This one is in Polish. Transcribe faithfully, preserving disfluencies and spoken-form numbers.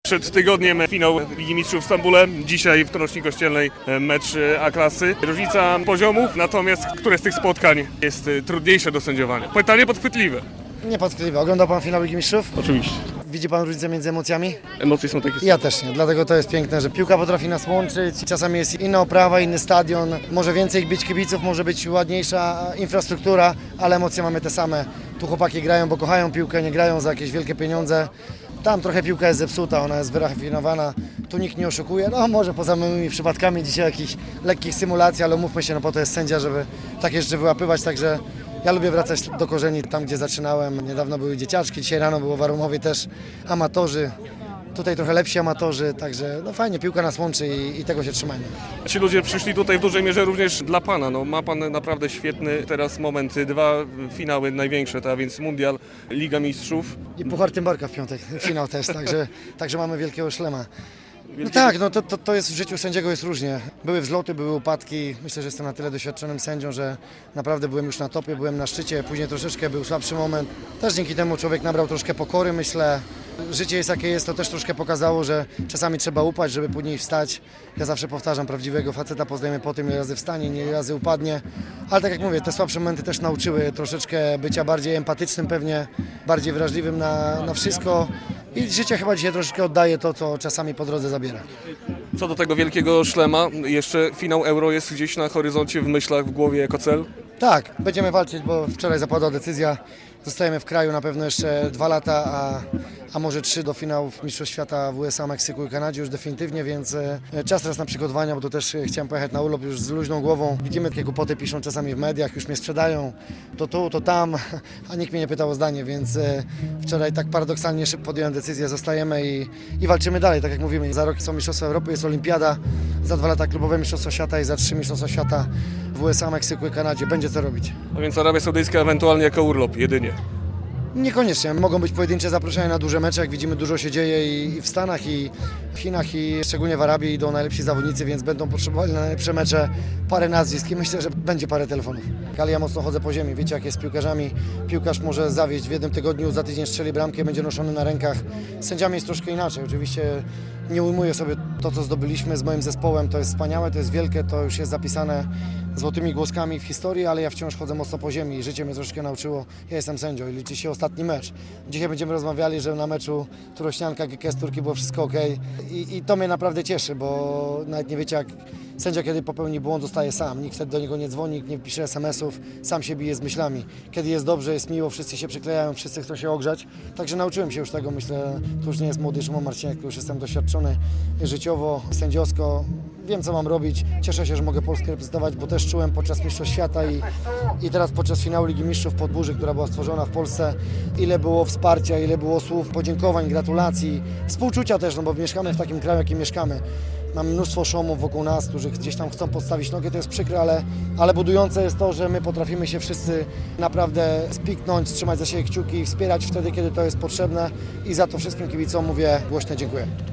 Przed tygodniem finał Ligi Mistrzów w Stambule, dzisiaj w Torośni Kościelnej mecz A-klasy. Różnica poziomów, natomiast które z tych spotkań jest trudniejsze do sędziowania? Pytanie podchwytliwe. Niepodchwytliwe. Oglądał Pan finał Ligi Mistrzów? Oczywiście. Widzi Pan różnicę między emocjami? Emocje są takie. Ja też nie, dlatego to jest piękne, że piłka potrafi nas łączyć. Czasami jest inna oprawa, inny stadion, może więcej być kibiców, może być ładniejsza infrastruktura, ale emocje mamy te same. Tu chłopaki grają, bo kochają piłkę, nie grają za jakieś wielkie pieniądze. Tam trochę piłka jest zepsuta, ona jest wyrafinowana, tu nikt nie oszukuje, no może poza małymi przypadkami dzisiaj jakichś lekkich symulacji, ale umówmy się, no po to jest sędzia, żeby takie rzeczy wyłapywać, także ja lubię wracać do korzeni tam, gdzie zaczynałem. Niedawno były dzieciaczki, dzisiaj rano było w Arumowie też amatorzy, tutaj trochę lepsi amatorzy, także no fajnie, piłka nas łączy i, i tego się trzymajmy. Ci ludzie przyszli tutaj w dużej mierze również dla Pana. No, ma Pan naprawdę świetny teraz moment, dwa finały największe, to a więc Mundial, Liga Mistrzów. I Puchar Tymbarka w piątek, finał też, także, także mamy wielkiego szlema. No tak, no to, to, to jest w życiu sędziego jest różnie. Były wzloty, były upadki. Myślę, że jestem na tyle doświadczonym sędzią, że naprawdę byłem już na topie, byłem na szczycie, później troszeczkę był słabszy moment. Też dzięki temu człowiek nabrał troszkę pokory, myślę. Życie jest jakie jest, to też troszkę pokazało, że czasami trzeba upaść, żeby później wstać. Ja zawsze powtarzam, prawdziwego faceta poznajemy po tym, ile razy wstanie, ile razy upadnie. Ale tak jak mówię, te słabsze momenty też nauczyły troszeczkę bycia bardziej empatycznym pewnie, bardziej wrażliwym na, na wszystko. I życie chyba dzisiaj troszeczkę oddaje to, co czasami po drodze zabiera. Co do tego wielkiego szlema, jeszcze finał Euro jest gdzieś na horyzoncie, w myślach, w głowie jako cel? Tak, będziemy walczyć, bo wczoraj zapadła decyzja. Zostajemy w kraju na pewno jeszcze dwa lata, a, a może trzy do finałów Mistrzostw Świata w U S A, Meksyku i Kanadzie już definitywnie, więc e, czas teraz na przygotowania, bo to też e, chciałem pojechać na urlop już z luźną głową. Widzimy takie głupoty, piszą czasami w mediach, już mnie sprzedają, to tu, to tam, a nikt mnie nie pytał o zdanie, więc e, wczoraj tak paradoksalnie szybko podjąłem decyzję, zostajemy i, i walczymy dalej, tak jak mówimy. Za rok są Mistrzostwa Europy, jest Olimpiada, za dwa lata klubowe Mistrzostwa Świata i za trzy Mistrzostwa Świata w U S A, Meksyku i Kanadzie. Będzie co robić. A więc Arabia Saudyjska ewentualnie jako urlop, jedynie. Niekoniecznie. Mogą być pojedyncze zaproszenia na duże mecze, jak widzimy dużo się dzieje i w Stanach, i w Chinach, i szczególnie w Arabii idą najlepsi zawodnicy, więc będą potrzebowali na najlepsze mecze parę nazwisk i myślę, że będzie parę telefonów. Ale ja mocno chodzę po ziemi, wiecie jak jest z piłkarzami, piłkarz może zawieść w jednym tygodniu, za tydzień strzeli bramkę, będzie noszony na rękach. Z sędziami jest troszkę inaczej, oczywiście nie ujmuję sobie to, co zdobyliśmy z moim zespołem, to jest wspaniałe, to jest wielkie, to już jest zapisane złotymi głoskami w historii, ale ja wciąż chodzę mocno po ziemi i życie mnie troszkę nauczyło. Ja jestem sędzią i liczy się ostatni mecz. Dzisiaj będziemy rozmawiali, że na meczu Turośnianka, G K S Turki było wszystko ok. I, I to mnie naprawdę cieszy, bo nawet nie wiecie jak sędzia kiedy popełni błąd zostaje sam. Nikt wtedy do niego nie dzwoni, nikt nie pisze es em esów, sam się bije z myślami. Kiedy jest dobrze, jest miło, wszyscy się przyklejają, wszyscy chcą się ogrzać. Także nauczyłem się już tego, myślę, to już nie jest młody Szymon Marciniak, już jestem doświadczony życiowo, sędziowsko. Wiem, co mam robić. Cieszę się, że mogę Polskę reprezentować, bo też czułem podczas Mistrzostw Świata i, i teraz podczas finału Ligi Mistrzów Podburzy, która była stworzona w Polsce, ile było wsparcia, ile było słów podziękowań, gratulacji, współczucia też, no bo mieszkamy w takim kraju, jakim mieszkamy. Mamy mnóstwo szomów wokół nas, którzy gdzieś tam chcą podstawić nogę, to jest przykre, ale, ale budujące jest to, że my potrafimy się wszyscy naprawdę spiknąć, trzymać za siebie kciuki i wspierać wtedy, kiedy to jest potrzebne i za to wszystkim kibicom mówię głośne dziękuję.